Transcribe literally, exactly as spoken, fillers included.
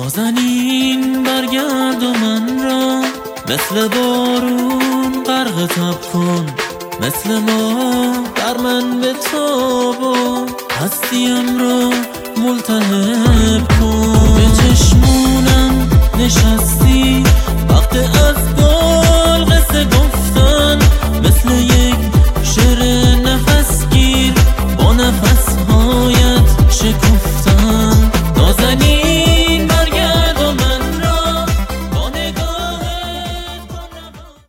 نازنین برگرد و من را مثل بارون غرق تب کن، مثل ما بر من به تاب و هستیم را ملتهب کن. به چشمونم نشستی وقت از